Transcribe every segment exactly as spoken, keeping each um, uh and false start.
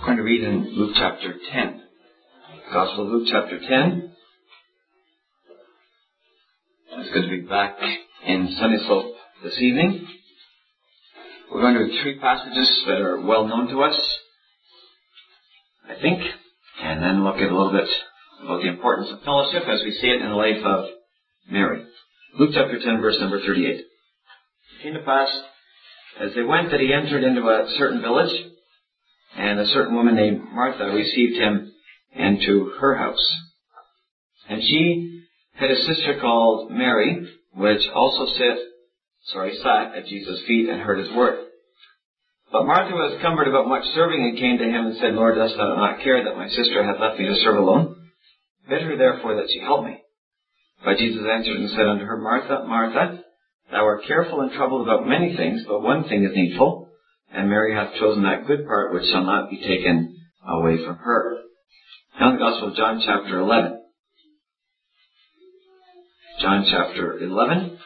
I'm going to read in Luke chapter ten. Gospel of Luke chapter ten. It's good to be back in Sunday Slope this evening. We're going to read three passages that are well known to us, I think, and then look at a little bit about the importance of fellowship as we see it in the life of Mary. Luke chapter ten, verse number thirty-eight. It came to pass, as they went, that he entered into a certain village, and a certain woman named Martha received him into her house. And she had a sister called Mary, which also sit, sorry, sat at Jesus' feet and heard his word. But Martha was cumbered about much serving, and came to him and said, Lord, dost thou not care that my sister hath left me to serve alone? Bid her therefore that she help me. But Jesus answered and said unto her, Martha, Martha, thou art careful and troubled about many things, but one thing is needful, and Mary hath chosen that good part which shall not be taken away from her. Now the Gospel of John chapter eleven. John chapter eleven.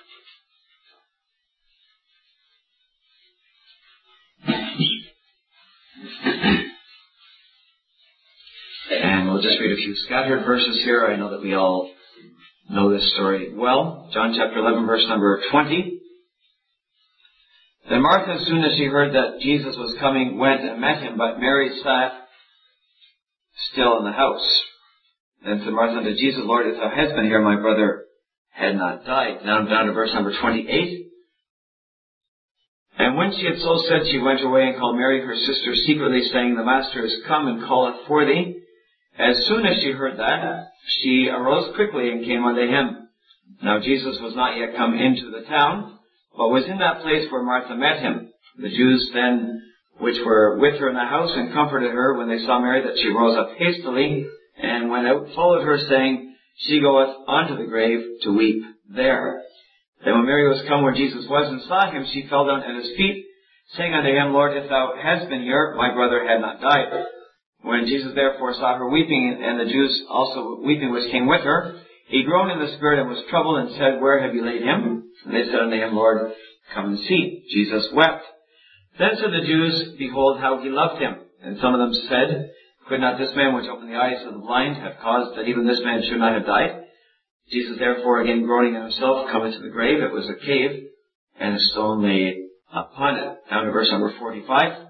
And we'll just read a few scattered verses here. I know that we all know this story well. John chapter eleven, verse number twenty. Then Martha, as soon as she heard that Jesus was coming, went and met him, but Mary sat still in the house. Then said Martha unto Jesus, Lord, if thou hadst been here, my brother had not died. Now down to verse number twenty-eight. And when she had so said, she went away and called Mary her sister secretly, saying, The Master is come and calleth for thee. As soon as she heard that, she arose quickly and came unto him. Now Jesus was not yet come into the town, but was in that place where Martha met him. The Jews then, which were with her in the house, and comforted her when they saw Mary, that she rose up hastily, and went out, followed her, saying, She goeth unto the grave to weep there. Then when Mary was come where Jesus was, and saw him, she fell down at his feet, saying unto him, Lord, if thou hadst been here, my brother had not died. When Jesus therefore saw her weeping, and the Jews also weeping which came with her, he groaned in the spirit and was troubled, and said, Where have you laid him? And they said unto him, Lord, come and see. Jesus wept. Then said the Jews, Behold how he loved him. And some of them said, Could not this man which opened the eyes of the blind have caused that even this man should not have died? Jesus therefore, again groaning in himself, cometh to the grave. It was a cave, and a stone lay upon it. Down to verse number forty-five.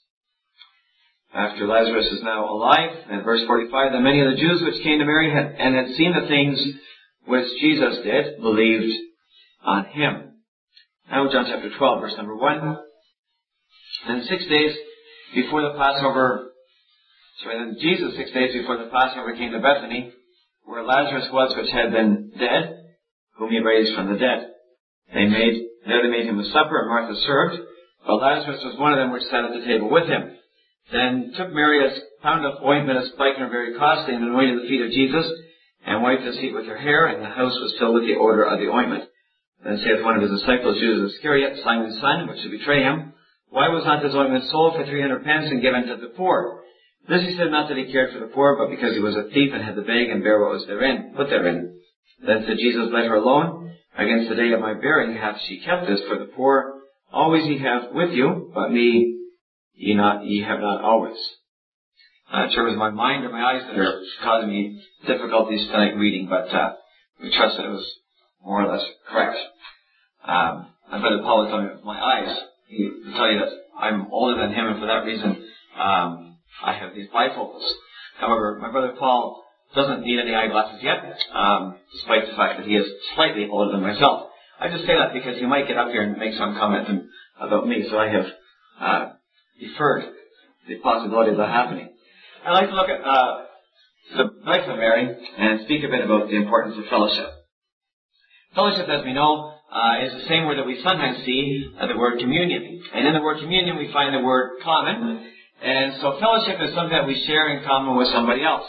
After Lazarus is now alive, and verse forty-five, Then many of the Jews which came to Mary had, and had seen the things which Jesus did, believed on him. Now John chapter twelve, verse number one. Then six days before the Passover, sorry, then Jesus six days before the Passover came to Bethany, where Lazarus was which had been dead, whom he raised from the dead. They made, there they made him a supper, and Martha served, but Lazarus was one of them which sat at the table with him. Then took Mary a pound of ointment, a spikenard very costly, and anointed the feet of Jesus, and wiped his feet with her hair, and the house was filled with the odor of the ointment. Then saith one of his disciples, Judas Iscariot, Simon's son, which should betray him, Why was not this ointment sold for three hundred pence and given to the poor? This he said not that he cared for the poor, but because he was a thief, and had the bag and bare what was therein, put therein. Then said Jesus, Let her alone. Against the day of my burying hath she kept this for the poor. Always ye have with you, but me Ye not, ye have not always. I'm not sure it was my mind or my eyes that are causing me difficulties tonight reading, but uh, we trust that it was more or less correct. Um, I bet Paul told me with my eyes. He will tell you that I'm older than him, and for that reason, um, I have these bifocals. However, my brother Paul doesn't need any eyeglasses yet, um, despite the fact that he is slightly older than myself. I just say that because he might get up here and make some comment about me, so I have uh, deferred the possibility of that happening. I'd like to look at uh, the life of Mary and speak a bit about the importance of fellowship. Fellowship, as we know, uh, is the same word that we sometimes see uh, the word communion. And in the word communion, we find the word common. And so fellowship is something that we share in common with somebody else.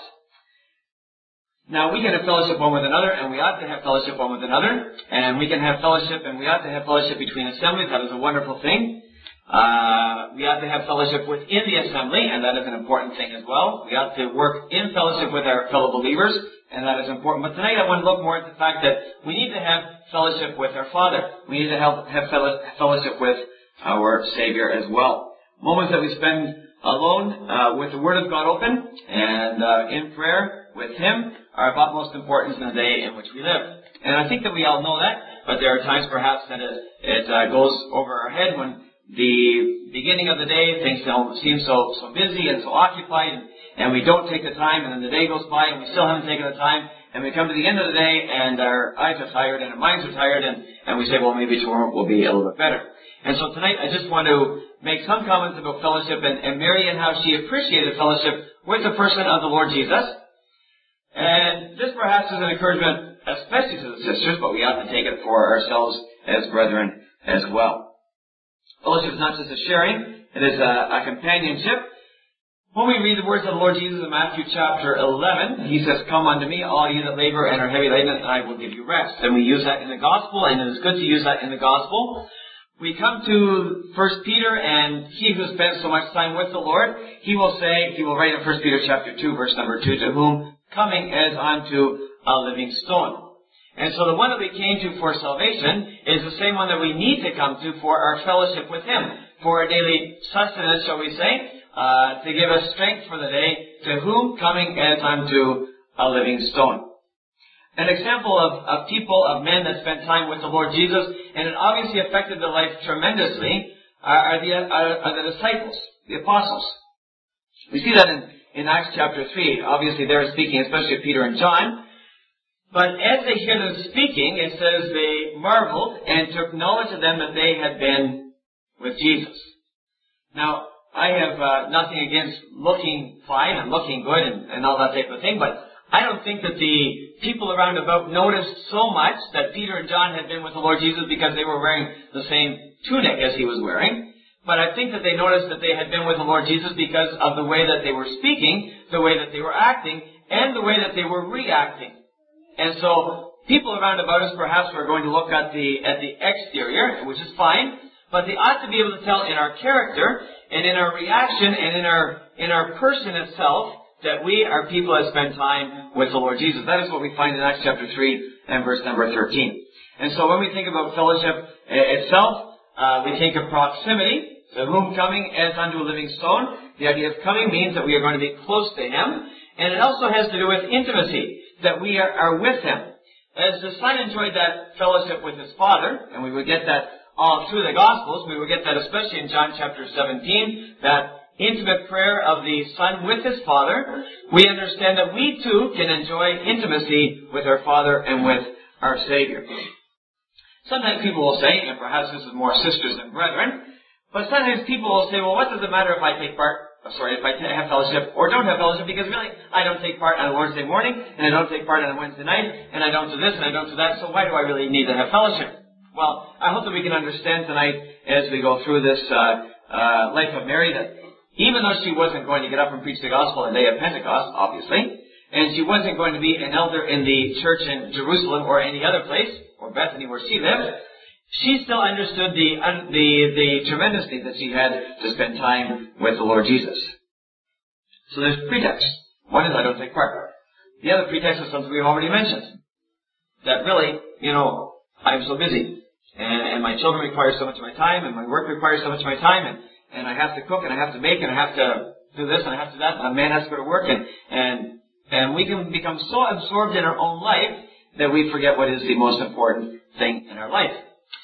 Now, we can have fellowship one with another, and we ought to have fellowship one with another. And we can have fellowship, and we ought to have fellowship between assemblies. That is a wonderful thing. Uh, we ought to have fellowship within the assembly, and that is an important thing as well. We ought to work in fellowship with our fellow believers, and that is important. But tonight I want to look more at the fact that we need to have fellowship with our Father. We need to have, have fellowship with our Savior as well. Moments that we spend alone uh, with the Word of God open and uh, in prayer with Him are of utmost importance in the day in which we live. And I think that we all know that, but there are times perhaps that it, it uh, goes over our head when the beginning of the day, things don't seem so, so busy and so occupied, and, and we don't take the time, and then the day goes by and we still haven't taken the time, and we come to the end of the day and our eyes are tired and our minds are tired, and, and we say, well, maybe tomorrow will be a little bit better. And so tonight I just want to make some comments about fellowship and, and Mary and how she appreciated fellowship with the person of the Lord Jesus. And this perhaps is an encouragement, especially to the sisters, but we ought to take it for ourselves as brethren as well. Fellowship is not just a sharing, it is a, a companionship. When we read the words of the Lord Jesus in Matthew chapter eleven, He says, "Come unto me, all you that labor and are heavy laden, and I will give you rest." And we use that in the gospel, and it is good to use that in the gospel. We come to First Peter, and he who spends so much time with the Lord, he will say, he will write in First Peter chapter two, verse number two, "To whom coming as unto a living stone." And so the one that we came to for salvation is the same one that we need to come to for our fellowship with Him, for our daily sustenance, shall we say, uh, to give us strength for the day, to whom coming as unto a living stone. An example of, of people, of men that spent time with the Lord Jesus, and it obviously affected their life tremendously, are, are, the, are, are the disciples, the apostles. We see that in, in Acts chapter three. Obviously they're speaking, especially Peter and John. But as they hear them speaking, it says they marveled and took knowledge of them that they had been with Jesus. Now, I have uh, nothing against looking fine and looking good and, and all that type of thing, but I don't think that the people around about noticed so much that Peter and John had been with the Lord Jesus because they were wearing the same tunic as He was wearing. But I think that they noticed that they had been with the Lord Jesus because of the way that they were speaking, the way that they were acting, and the way that they were reacting. And so people around about us perhaps are going to look at the at the exterior, which is fine, but they ought to be able to tell in our character and in our reaction and in our in our person itself that we are people that spend time with the Lord Jesus. That is what we find in Acts chapter three and verse number thirteen. And so when we think about fellowship itself, uh, we think of proximity, to whom coming as unto a living stone. The idea of coming means that we are going to be close to Him. And it also has to do with intimacy, that we are, are with Him. As the Son enjoyed that fellowship with His Father, and we would get that all through the Gospels, we would get that especially in John chapter seventeen, that intimate prayer of the Son with His Father, we understand that we too can enjoy intimacy with our Father and with our Savior. Sometimes people will say, and perhaps this is more sisters than brethren, but sometimes people will say, well, what does it matter if I take part Sorry, if I have fellowship or don't have fellowship, because really, I don't take part on a Wednesday morning, and I don't take part on a Wednesday night, and I don't do this, and I don't do that, so why do I really need to have fellowship? Well, I hope that we can understand tonight, as we go through this uh, uh, life of Mary, that even though she wasn't going to get up and preach the gospel on the day of Pentecost, obviously, and she wasn't going to be an elder in the church in Jerusalem or any other place, or Bethany where she lived, she still understood the, uh, the, the tremendous thing that she had to spend time with the Lord Jesus. So there's pretexts. One is I don't take part. The other pretext is something we've already mentioned. That really, you know, I'm so busy. And, and my children require so much of my time, and my work requires so much of my time, and, and I have to cook, and I have to bake, and I have to do this, and I have to do that, and a man has to go to work, and, and, and we can become so absorbed in our own life that we forget what is the most important thing in our life.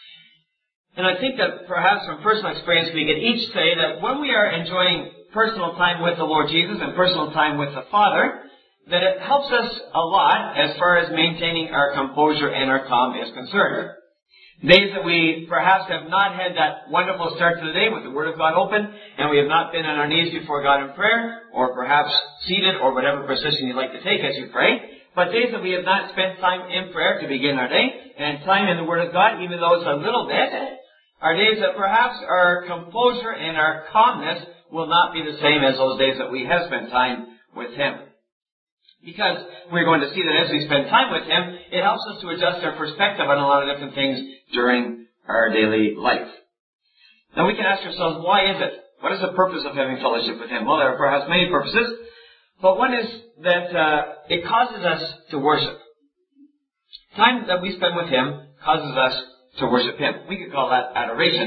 And I think that perhaps from personal experience we can each say that when we are enjoying personal time with the Lord Jesus and personal time with the Father, that it helps us a lot as far as maintaining our composure and our calm is concerned. Days that we perhaps have not had that wonderful start to the day with the Word of God open, and we have not been on our knees before God in prayer, or perhaps seated, or whatever position you'd like to take as you pray, but days that we have not spent time in prayer to begin our day, and time in the Word of God, even though it's a little bit, are days that perhaps our composure and our calmness will not be the same as those days that we have spent time with Him. Because we're going to see that as we spend time with Him, it helps us to adjust our perspective on a lot of different things during our daily life. Now we can ask ourselves, why is it? What is the purpose of having fellowship with Him? Well, there are perhaps many purposes, but one is that uh, it causes us to worship. Time that we spend with Him causes us to worship Him. We could call that adoration.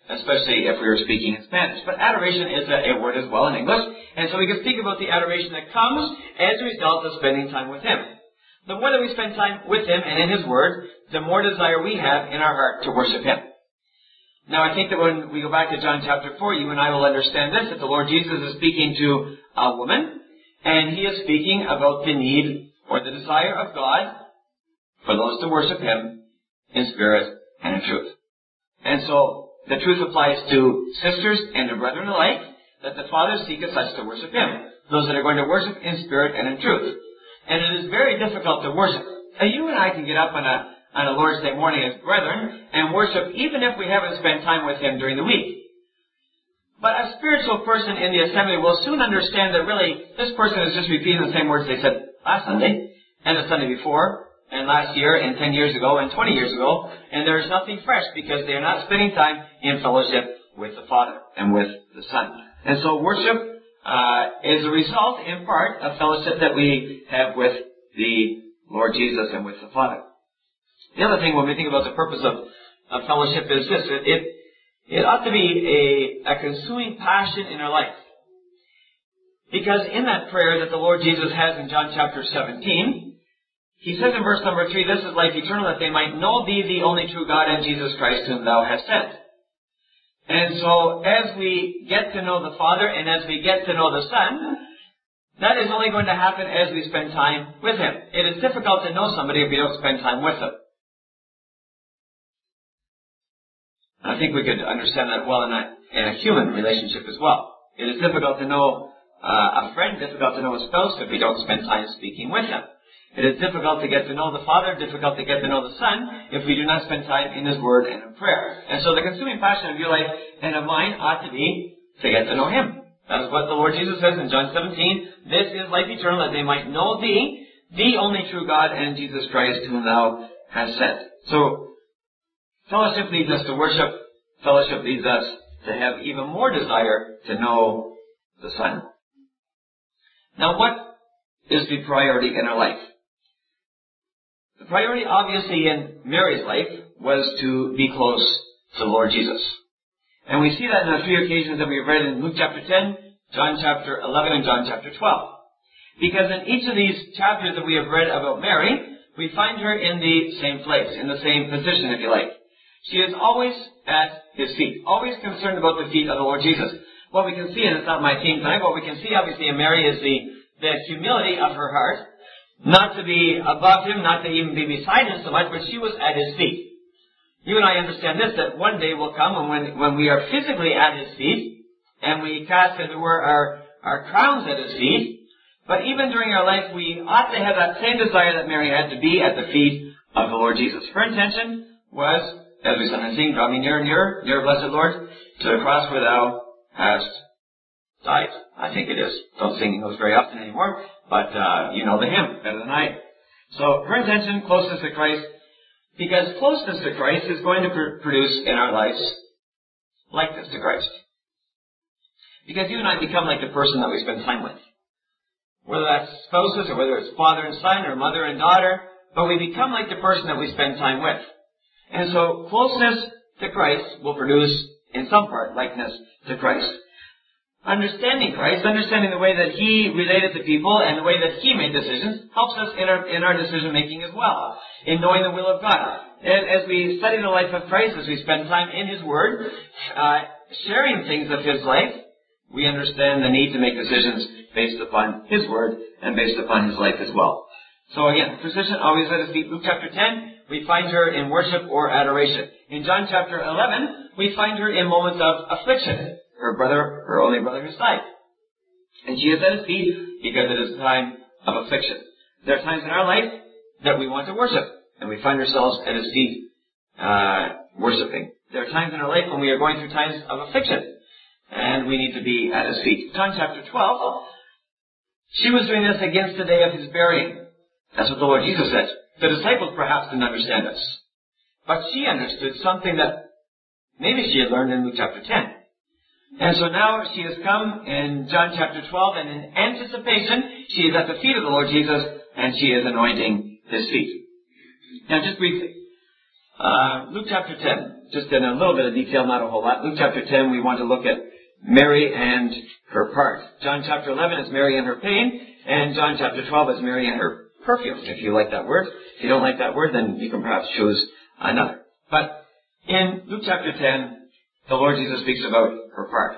especially if we were speaking in Spanish. But adoration is a, a word as well in English, and so we can speak about the adoration that comes as a result of spending time with Him. The more that we spend time with Him and in His Word, the more desire we have in our heart to worship Him. Now, I think that when we go back to John chapter four, you and I will understand this, that the Lord Jesus is speaking to a woman, and He is speaking about the need or the desire of God for those to worship Him in spirit and in truth. And so, the truth applies to sisters and to brethren alike, that the Father seeketh such to worship Him, those that are going to worship in spirit and in truth. And it is very difficult to worship. Now, you and I can get up on a on a Lord's Day morning as brethren and worship even if we haven't spent time with Him during the week. But a spiritual person in the assembly will soon understand that really this person is just repeating the same words they said last Sunday, and the Sunday before, and last year, and ten years ago, and twenty years ago, and there is nothing fresh because they are not spending time in fellowship with the Father and with the Son. And so worship uh, is a result, in part, of fellowship that we have with the Lord Jesus and with the Father. The other thing when we think about the purpose of, of fellowship is this. It, it, it ought to be a, a consuming passion in our life. Because in that prayer that the Lord Jesus has in John chapter seventeen, He says in verse number three, "This is life eternal, that they might know Thee, the only true God, and Jesus Christ, whom Thou hast sent." And so as we get to know the Father and as we get to know the Son, that is only going to happen as we spend time with Him. It is difficult to know somebody if we don't spend time with them. I think we could understand that well in a, in a human relationship as well. It is difficult to know uh, a friend, difficult to know a spouse if we don't spend time speaking with them. It is difficult to get to know the Father, difficult to get to know the Son if we do not spend time in His Word and in prayer. And so the consuming passion of your life and of mine ought to be to get to know Him. That is what the Lord Jesus says in John seventeen. "This is life eternal, that they might know Thee, the only true God, and Jesus Christ, whom Thou hast sent." So, fellowship leads us to worship. Fellowship leads us to have even more desire to know the Son. Now, what is the priority in our life? The priority, obviously, in Mary's life was to be close to the Lord Jesus. And we see that in the three occasions that we've read in Luke chapter ten, John chapter eleven, and John chapter twelve. Because in each of these chapters that we have read about Mary, we find her in the same place, in the same position, if you like. She is always at His feet, always concerned about the feet of the Lord Jesus. What we can see, and it's not my theme tonight, what we can see obviously in Mary is the, the humility of her heart, not to be above Him, not to even be beside Him so much, but she was at His feet. You and I understand this, that one day will come when, when we are physically at His feet, and we cast, as it were, our, our crowns at His feet. But even during our life, we ought to have that same desire that Mary had, to be at the feet of the Lord Jesus. Her intention was, as we sometimes sing, "Draw me near and nearer, near, blessed Lord, to the cross where Thou hast died." I think it is. Don't sing those very often anymore, but uh, you know the hymn better than I. So her intention, closeness to Christ, because closeness to Christ is going to pr- produce in our lives likeness to Christ. Because you and I become like the person that we spend time with. Whether that's spouses, or whether it's father and son, or mother and daughter, but we become like the person that we spend time with. And so closeness to Christ will produce, in some part, likeness to Christ. Understanding Christ, understanding the way that He related to people and the way that He made decisions, helps us in our, in our decision making as well, in knowing the will of God. And as we study the life of Christ, as we spend time in His Word, uh, sharing things of His life, we understand the need to make decisions based upon His Word and based upon His life as well. So again, position always at His feet. Luke chapter ten, we find her in worship or adoration. In John chapter eleven, we find her in moments of affliction. Her brother, her only brother, has died. And she is at His feet because it is a time of affliction. There are times in our life that we want to worship, and we find ourselves at His feet uh, worshiping. There are times in our life when we are going through times of affliction, and we need to be at His feet. John chapter twelve, she was doing this against the day of His burying. That's what the Lord Jesus said. The disciples perhaps didn't understand this, but she understood something that maybe she had learned in Luke chapter ten. And so now she has come in John chapter twelve, and in anticipation, she is at the feet of the Lord Jesus, and she is anointing His feet. Now, just briefly, Uh, Luke chapter ten, just in a little bit of detail, not a whole lot. Luke chapter ten, we want to look at Mary and her part. John chapter eleven is Mary and her pain, and John chapter twelve is Mary and her perfume, if you like that word. If you don't like that word, then you can perhaps choose another. But in Luke chapter ten, the Lord Jesus speaks about her part.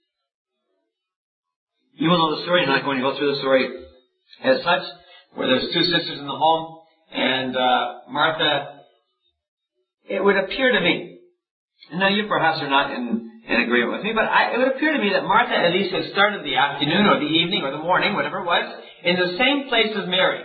You will know the story. I'm not going to go through the story as such, where there's two sisters in the home, and uh, Martha, it would appear to me, and now you perhaps are not in, in agreement with me, but I, it would appear to me that Martha at least had started the afternoon or the evening or the morning, whatever it was, in the same place as Mary.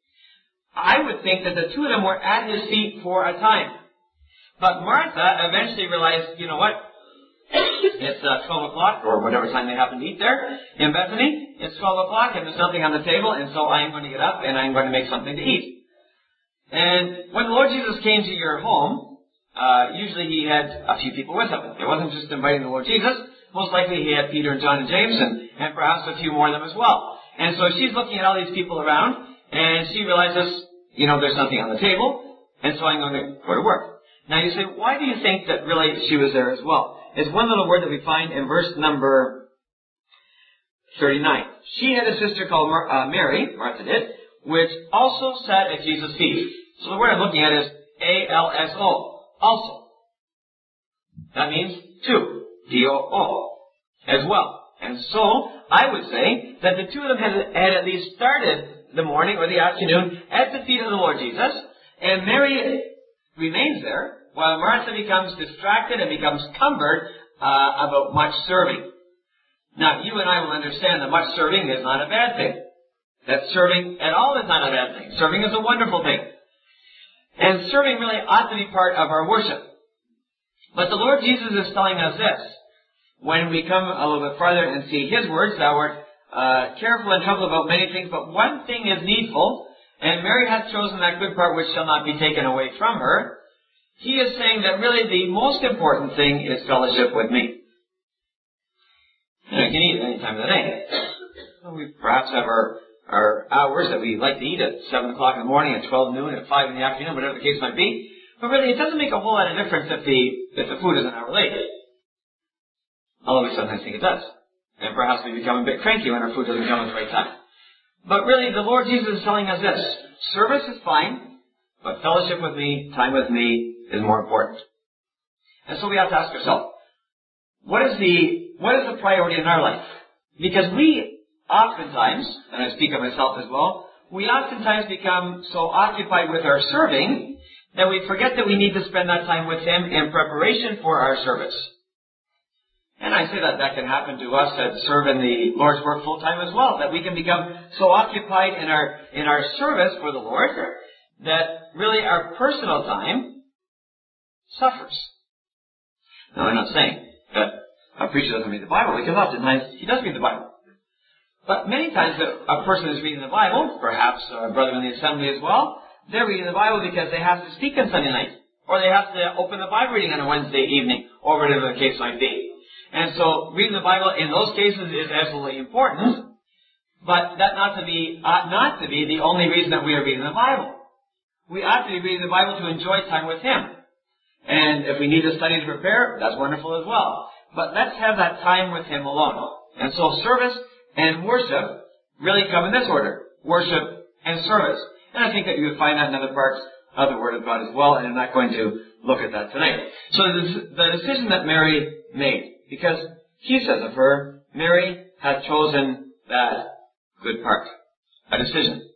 I would think that the two of them were at his feet for a time. But Martha eventually realized, you know what, it's uh, twelve o'clock, or whatever time they happen to eat there in Bethany. It's twelve o'clock and there's nothing on the table, and so I'm going to get up and I'm going to make something to eat. And when the Lord Jesus came to your home, uh, usually he had a few people with him. It wasn't just inviting the Lord Jesus. Most likely he had Peter and John and James and, and perhaps a few more of them as well. And so she's looking at all these people around, and she realizes, you know, there's nothing on the table, and so I'm going to go to work. Now you say, why do you think that really she was there as well? It's one little word that we find in verse number thirty-nine. She had a sister called Mar- uh, Mary, Martha did, which also sat at Jesus' feet. So the word I'm looking at is A L S O, also. That means two, D O O, as well. And so, I would say that the two of them had, had at least started the morning or the afternoon at the feet of the Lord Jesus, and Mary remains there, while Martha becomes distracted and becomes cumbered uh, about much serving. Now, you and I will understand that much serving is not a bad thing. That serving at all is not a bad thing. Serving is a wonderful thing. And serving really ought to be part of our worship. But the Lord Jesus is telling us this. When we come a little bit farther and see His words, thou art uh, careful and troubled about many things, but one thing is needful, and Mary hath chosen that good part which shall not be taken away from her. He is saying that really the most important thing is fellowship with me. And I can eat at any time of the day. So we perhaps have our, our hours that we like to eat at seven o'clock in the morning, at twelve noon, at five in the afternoon, whatever the case might be. But really, it doesn't make a whole lot of difference if the, if the food is an hour late. Although we sometimes think it does. And perhaps we become a bit cranky when our food doesn't come at the right time. But really, the Lord Jesus is telling us this. Service is fine, but fellowship with me, time with me, is more important. And so we have to ask ourselves, what is the, what is the priority in our life? Because we oftentimes, and I speak of myself as well, we oftentimes become so occupied with our serving that we forget that we need to spend that time with Him in preparation for our service. And I say that that can happen to us that serve in the Lord's work full time as well, that we can become so occupied in our, in our service for the Lord that really our personal time suffers. Now, I'm not saying that a preacher doesn't read the Bible, because oftentimes he does read the Bible. But many times a person is reading the Bible, perhaps a brother in the assembly as well, they're reading the Bible because they have to speak on Sunday night, or they have to open the Bible reading on a Wednesday evening, or whatever the case might be. And so reading the Bible in those cases is absolutely important, but that not to be, ought not to be the only reason that we are reading the Bible. We ought to be reading the Bible to enjoy time with Him. And if we need to study to prepare, that's wonderful as well. But let's have that time with Him alone. And so service and worship really come in this order. Worship and service. And I think that you would find that in other parts of the Word of God as well, and I'm not going to look at that tonight. So the decision that Mary made, because He says of her, Mary had chosen that good part. A decision.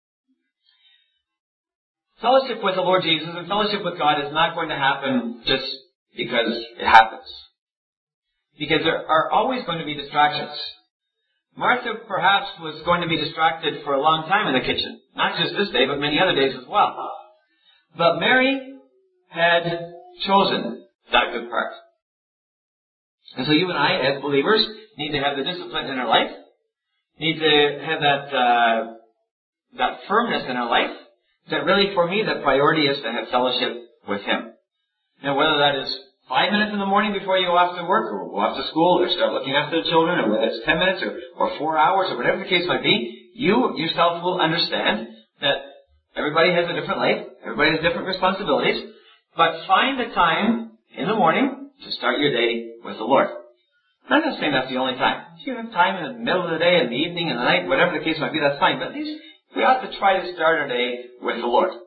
Fellowship with the Lord Jesus and fellowship with God is not going to happen just because it happens. Because there are always going to be distractions. Martha perhaps was going to be distracted for a long time in the kitchen. Not just this day, but many other days as well. But Mary had chosen that good part. And so you and I, as believers, need to have the discipline in our life, need to have that uh, that firmness in our life, that really for me the priority is to have fellowship with Him. Now whether that is five minutes in the morning before you go off to work, or go off to school, or start looking after the children, or whether it's ten minutes, or, or four hours, or whatever the case might be, you yourself will understand that everybody has a different life, everybody has different responsibilities, But find a time in the morning to start your day with the Lord. I'm not saying that's the only time. If you have time in the middle of the day, in the evening, in the night, whatever the case might be, that's fine. But at least we ought to try to start our day with the Lord.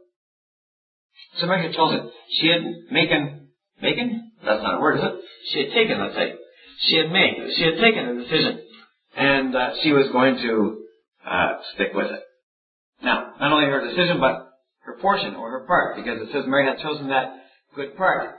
So Mary had chosen. She had making, making? That's not a word, is it? She had taken, let's say. She had made, she had taken a decision. And uh, she was going to uh, stick with it. Now, not only her decision, but her portion or her part, because it says Mary had chosen that good part.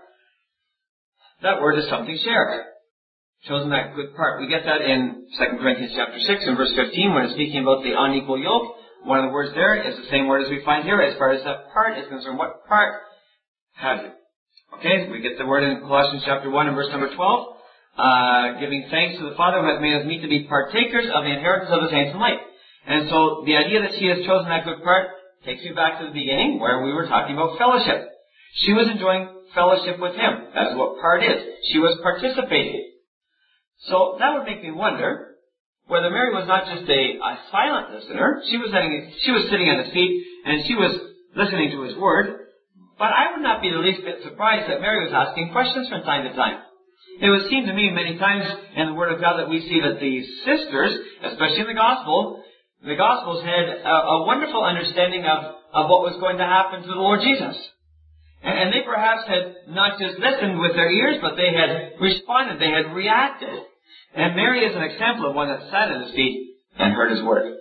That word is something shared. Chosen that good part. We get that in Second Corinthians chapter six and verse fifteen when it's speaking about the unequal yoke. One of the words there is the same word as we find here as far as that part is concerned. What part have you? Okay, we get the word in Colossians chapter one and verse number twelve. Uh, giving thanks to the Father who hath made us meet to be partakers of the inheritance of the saints in light. And so the idea that she has chosen that good part takes me back to the beginning where we were talking about fellowship. She was enjoying fellowship with Him. That is what part is. She was participating. So that would make me wonder whether Mary was not just a, a silent listener. She was sitting, she was sitting at His feet and she was listening to His word. But I would not be the least bit surprised that Mary was asking questions from time to time. It would seem to me many times in the Word of God that we see that these sisters, especially in the Gospel, the Gospels had a, a wonderful understanding of, of what was going to happen to the Lord Jesus. And, and they perhaps had not just listened with their ears, but they had responded, they had reacted. And Mary is an example of one that sat at His feet and heard His word.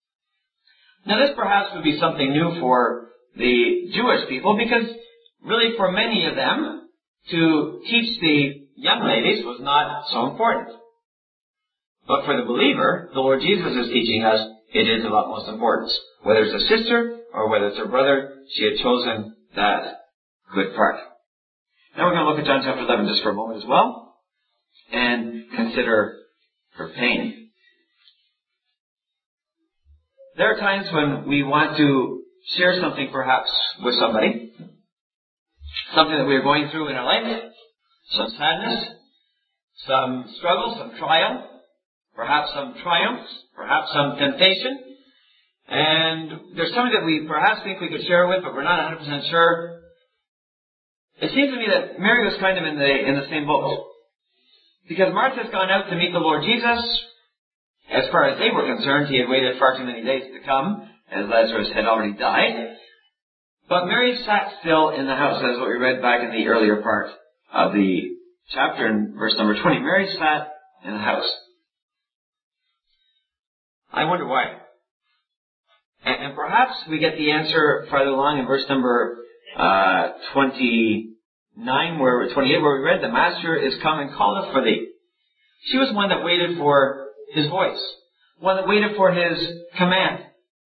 Now this perhaps would be something new for the Jewish people, because really for many of them, to teach the young ladies was not so important. But for the believer, the Lord Jesus is teaching us it is of utmost importance. Whether it's a sister or whether it's her brother, she had chosen that good part. Now we're going to look at John chapter eleven just for a moment as well and consider her pain. There are times when we want to share something perhaps with somebody, something that we are going through in our life, some sadness, some struggle, some trial, perhaps some triumphs, perhaps some temptation. And there's something that we perhaps think we could share with, but we're not one hundred percent sure. It seems to me that Mary was kind of in the in the same boat. Because Martha's gone out to meet the Lord Jesus. As far as they were concerned, He had waited far too many days to come, as Lazarus had already died. But Mary sat still in the house. That's what we read back in the earlier part of the chapter in verse number twenty. Mary sat in the house. I wonder why. And, and perhaps we get the answer farther along in verse number uh, twenty-nine, where twenty-eight, where we read, "The Master is come and calleth for thee." She was one that waited for His voice, one that waited for His command.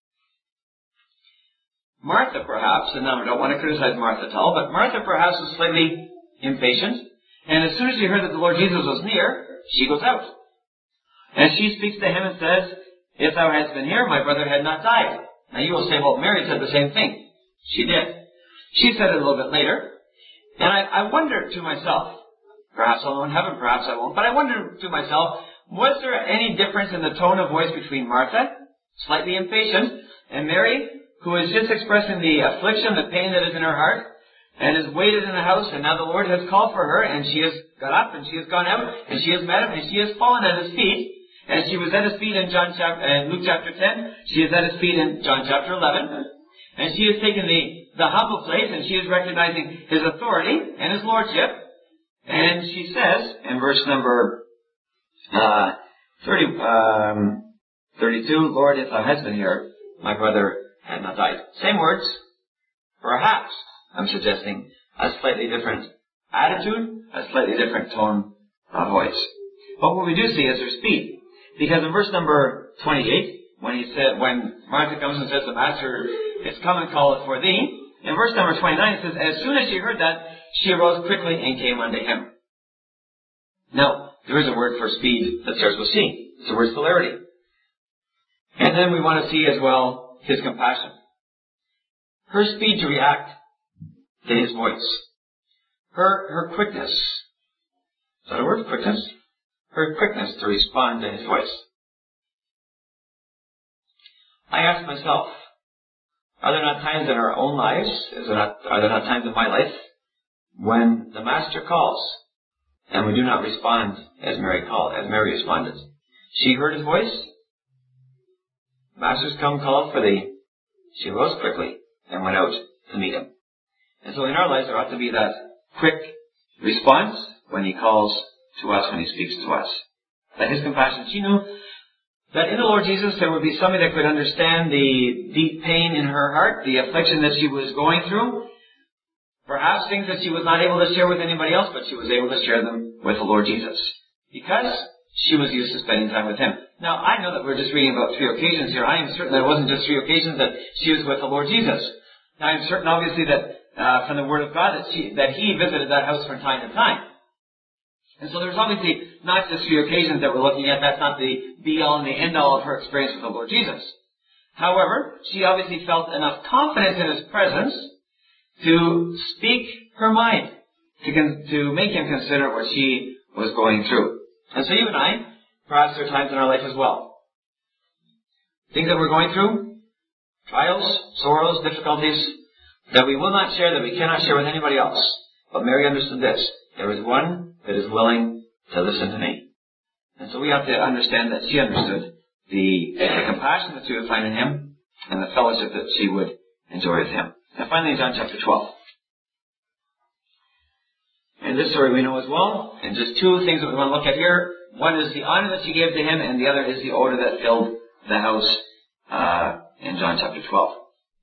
Martha, perhaps, and now I don't want to criticize Martha at all, but Martha perhaps was slightly impatient, and as soon as she heard that the Lord Jesus was near, she goes out. And she speaks to Him and says, "If thou hadst been here, my brother had not died." Now you will say, well, Mary said the same thing. She did. She said it a little bit later. And I, I wonder to myself, perhaps I'll know in heaven, perhaps I won't, but I wonder to myself, was there any difference in the tone of voice between Martha, slightly impatient, and Mary, who is just expressing the affliction, the pain that is in her heart, and has waited in the house, and now the Lord has called for her, and she has got up, and she has gone out, and she has met Him, and she has fallen at His feet. And she was at His feet in John chapter, uh, Luke chapter ten. She is at His feet in John chapter eleven. And she has taken the, the humble place, and she is recognizing His authority and His lordship. And she says, in verse number uh, thirty, um, thirty-two, "Lord, if thou hadst been here, my brother had not died." Same words. Perhaps, I'm suggesting, a slightly different attitude, a slightly different tone of voice. But what we do see is her speed. Because in verse number twenty-eight, when he said, when Martha comes and says, "The Master is come and calleth for thee," in verse number twenty-nine it says, "As soon as she heard that, she arose quickly and came unto Him." Now, there is a word for speed that starts with C. It's the word celerity. And then we want to see as well His compassion. Her speed to react to His voice. Her, her quickness. Is that a word? Quickness? Her quickness to respond to His voice. I ask myself, are there not times in our own lives, is there not, are there not times in my life, when the Master calls, and we do not respond as Mary called, as Mary responded. She heard his voice. Master's come, called for thee. She rose quickly and went out to meet him. And so in our lives there ought to be that quick response when he calls to us, when he speaks to us. That his compassion, she knew that in the Lord Jesus there would be somebody that could understand the deep pain in her heart, the affliction that she was going through. Perhaps things that she was not able to share with anybody else, but she was able to share them with the Lord Jesus. Because she was used to spending time with him. Now, I know that we're just reading about three occasions here. I am certain that it wasn't just three occasions that she was with the Lord Jesus. Now, I am certain, obviously, that uh, from the Word of God, that, she, that he visited that house from time to time. And so there's obviously not just three occasions that we're looking at. That's not the be-all and the end-all of her experience with the Lord Jesus. However, she obviously felt enough confidence in his presence to speak her mind, to, con- to make him consider what she was going through. And so you and I, perhaps there are times in our life as well. Things that we're going through, trials, sorrows, difficulties, that we will not share, that we cannot share with anybody else. But Mary understood this. There is one that is willing to listen to me. And so we have to understand that she understood the, the compassion that she would find in him and the fellowship that she would enjoy with him. And finally, in John chapter twelve. And this story we know as well. And just two things that we want to look at here. One is the honor that she gave to him, and the other is the odor that filled the house uh, in John chapter twelve.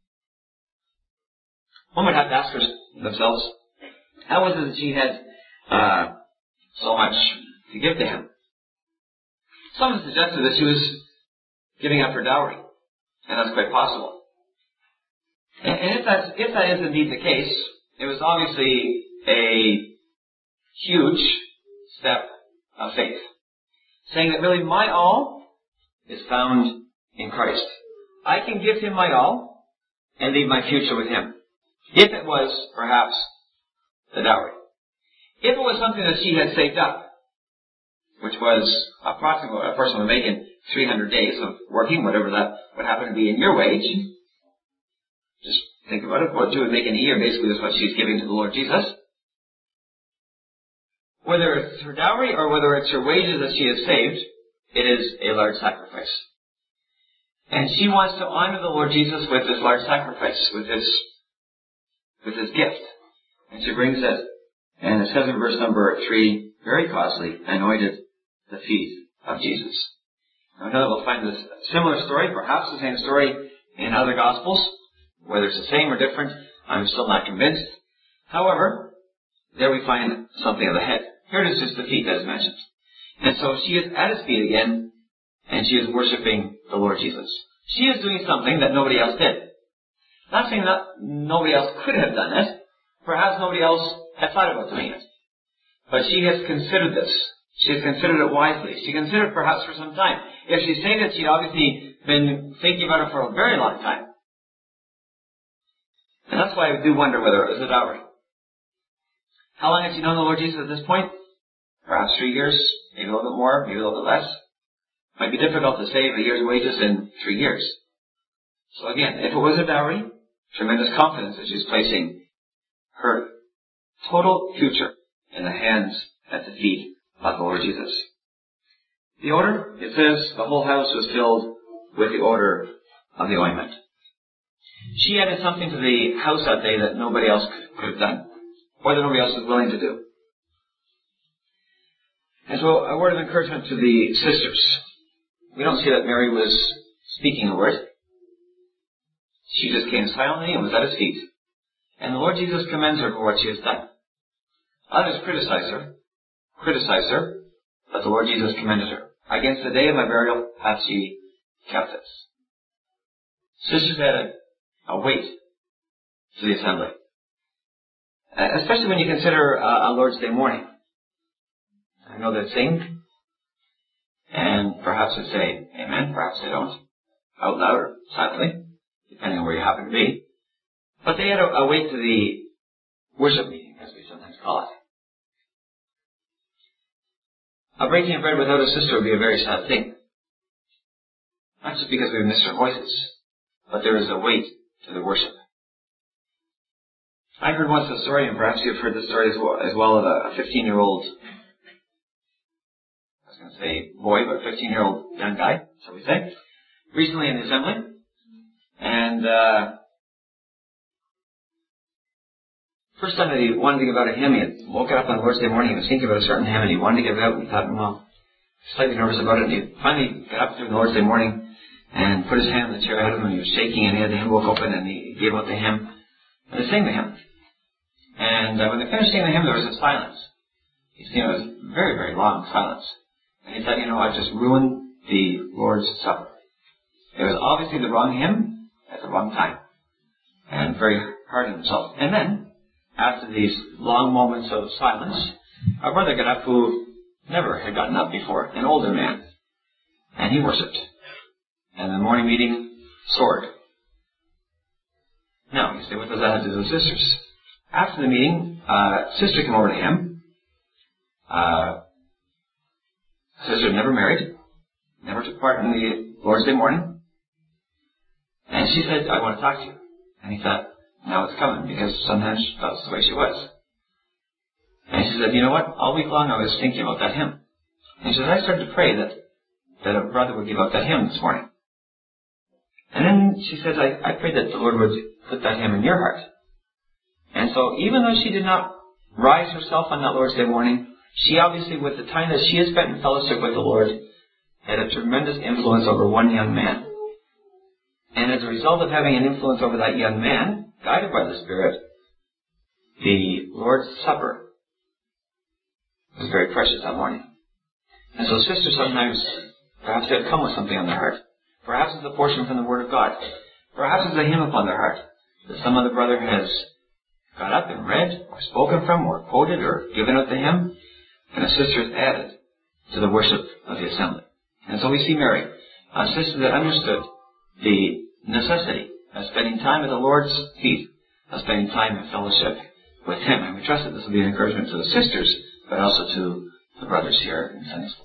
One would have to ask themselves, how was it that she had uh, so much to give to him? Some have suggested that she was giving up her dowry, and that's quite possible. And if, that's, if that is indeed the case, it was obviously a huge step of faith. Saying that really my all is found in Christ. I can give him my all and leave my future with him. If it was, perhaps, the dowry. If it was something that she had saved up, which was approximately what a person would make in three hundred days of working, whatever that would happen to be in your wage. Just think about it. What you would make in a year basically is what she's giving to the Lord Jesus. Whether it's her dowry or whether it's her wages that she has saved, it is a large sacrifice. And she wants to honor the Lord Jesus with this large sacrifice, with this, with this gift. And she brings it, and it says in verse number three, very costly, anointed the feet of Jesus. Now, I know that we'll find this similar story, perhaps the same story in other Gospels. Whether it's the same or different, I'm still not convinced. However, there we find something of the head. Here it is just the feet that is mentioned. And so she is at his feet again, and she is worshiping the Lord Jesus. She is doing something that nobody else did. Not saying that nobody else could have done it. Perhaps nobody else had thought about doing it. But she has considered this. She has considered it wisely. She considered perhaps for some time. If she's saying that she'd obviously been thinking about it for a very long time. And that's why I do wonder whether it was a dowry. How long had she known the Lord Jesus at this point? Perhaps three years, maybe a little bit more, maybe a little bit less. It might be difficult to save a year's wages in three years. So again, if it was a dowry, tremendous confidence that she's placing her total future in the hands, at the feet of the Lord Jesus. The odor, it says, the whole house was filled with the odor of the ointment. She added something to the house that day that nobody else could have done, or that nobody else was willing to do. And so, a word of encouragement to the sisters. We don't see that Mary was speaking a word. She just came silently and was at his feet. And the Lord Jesus commends her for what she has done. Others criticize her, criticize her, but the Lord Jesus commended her. Against the day of my burial hath she kept it. Sisters added a weight to the assembly. Especially when you consider uh, a Lord's Day morning. I know they sing, and perhaps they say amen, perhaps they don't, out loud or silently, depending on where you happen to be. But they add a, a weight to the worship meeting, as we sometimes call it. A breaking of bread without a sister would be a very sad thing. Not just because we missed our voices, but there is a weight to the worship. I heard once a story, and perhaps you've heard the story as well, as well of a fifteen-year-old, I was going to say boy, but a fifteen-year-old young guy, shall we say, recently in the assembly. And uh, first time that he wanted to give out a hymn, he had woken up on Lord's Day morning, he was thinking about a certain hymn, and he wanted to give it out, and he thought, well, slightly nervous about it, and he finally got up through the Lord's Day morning and put his hand on the chair ahead of him, and he was shaking, and he had the hymn book open, and he gave out the hymn, and they sang the hymn. And uh, when they finished singing the hymn, there was a silence. You see, it was a very, very long silence. And he said, you know, I just ruined the Lord's Supper. It was obviously the wrong hymn at the wrong time. And very hard on himself. And then, after these long moments of silence, a brother got up who never had gotten up before, an older man. And he worshipped. And the morning meeting soared. Now, you say, what does that have to do with sisters? After the meeting, uh, sister came over to him. Uh, sister had never married, never took part in the Lord's Day morning. And she said, I want to talk to you. And he thought, now it's coming, because sometimes that's the way she was. And she said, you know what? All week long I was thinking about that hymn. And she said, I started to pray that, that a brother would give out that hymn this morning. And then she says, I, I prayed that the Lord would put that hymn in your heart. And so even though she did not rise herself on that Lord's Day morning, she obviously, with the time that she has spent in fellowship with the Lord, had a tremendous influence over one young man. And as a result of having an influence over that young man, guided by the Spirit, the Lord's Supper was very precious that morning. And so sisters sometimes, perhaps they have come with something on their heart. Perhaps it's a portion from the Word of God. Perhaps it's a hymn upon their heart that some other brother has got up and read, or spoken from, or quoted, or given out the hymn, and a sister has added to the worship of the assembly. And so we see Mary, a sister that understood the necessity of spending time at the Lord's feet, of spending time in fellowship with Him. And we trust that this will be an encouragement to the sisters, but also to the brothers here in Sunday school.